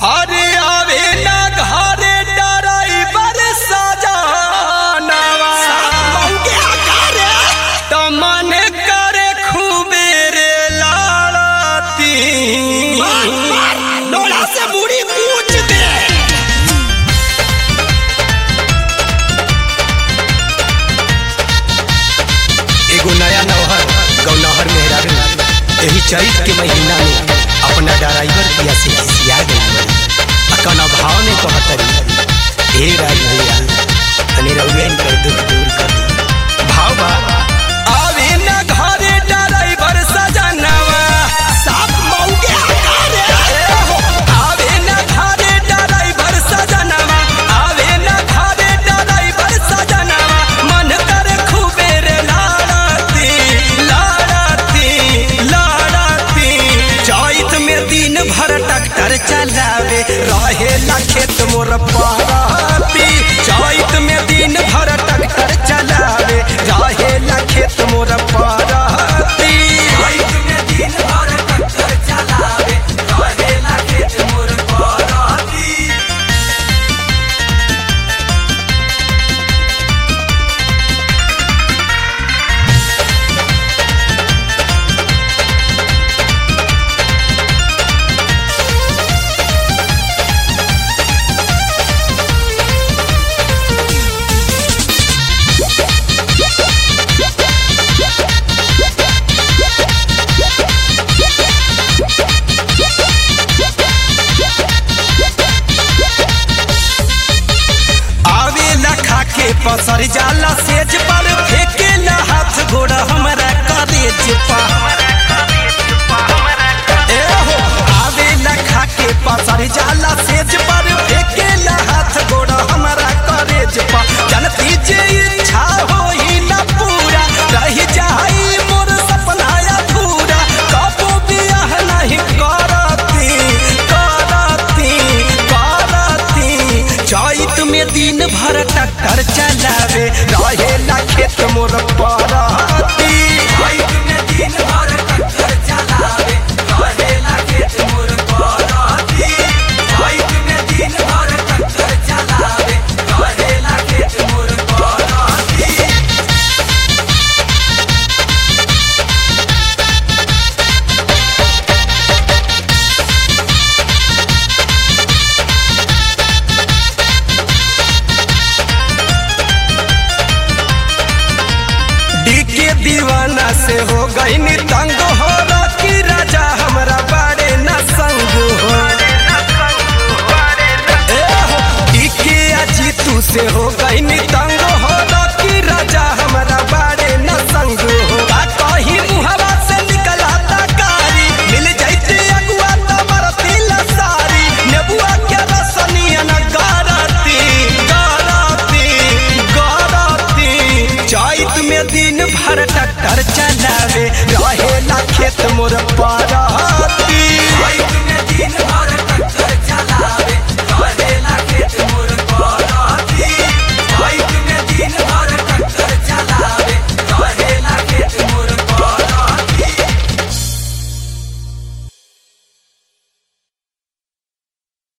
अरे आवे ना घरे ड्राइवर सजनवा तो मन करे खूबे रे लाड़ती डोला से मुड़ी कूच दे। एगो नया नौहर गौनहर मेहरारू यही चैत के महीना में अपना ड्राइवर पिया से खिसिया गई अकन भाव में कहतरी हे राज भैया तनी रउएन कर दुख दूर कर दी भाव बा आवे ना घरे ड्राइवर सजनवा साफ मौके आवे ना घरे ड्राइवर सजनवा आवे ना घरे ड्राइवर सजनवा मन करे खूबे रे लाड़ती लाड़ती लाड़ती चैत में दिन भर ट्रैक्टर चलावे रहेला खेत मोर पहाती चैत में दिन भर ट्रैक्टर चलावे रहेला खेत मोर पहाती चैत में दिन भर ट्रैक्टर चलावे रहेला खेत मोर पहाती। पसर जाला सेज पर फेंकेला हाथ घोड़ा हमरा करेज पा ए हो आवेला खाके पसर जाला सेज पर फेंकेला हाथ घोड़ा हमरा करेज पा जनती जे इच्छा होई ना पूरा रह जाई मोर सपना अधूरा कबो बियाह नहीं करती करती करती चैत में दिन भर ट्रैक्टर चलावे रहेला खेत मोर पहाती चैत में दिन भर ट्रैक्टर चलावे रहेला खेत मोर पहाती चैत में दिन भर ट्रैक्टर चलावे रहेला खेत मोर पहाती। दीवाना से हो गई नी तंग हो रॉकी राजा हमरा बारे न संग हो ए हो इके अजीतू से हो गई नी तंग हो रॉकी राजा हमरा बारे न संग हो कहीं मुहवा से निकला ताकारी मिल जाती अगुआ तमरती लसारी नेबुआ के रसनिया न गारती गारती गारती चैत में दिन भर ट्रैक्टर चलावे रहेला खेत मोर पारा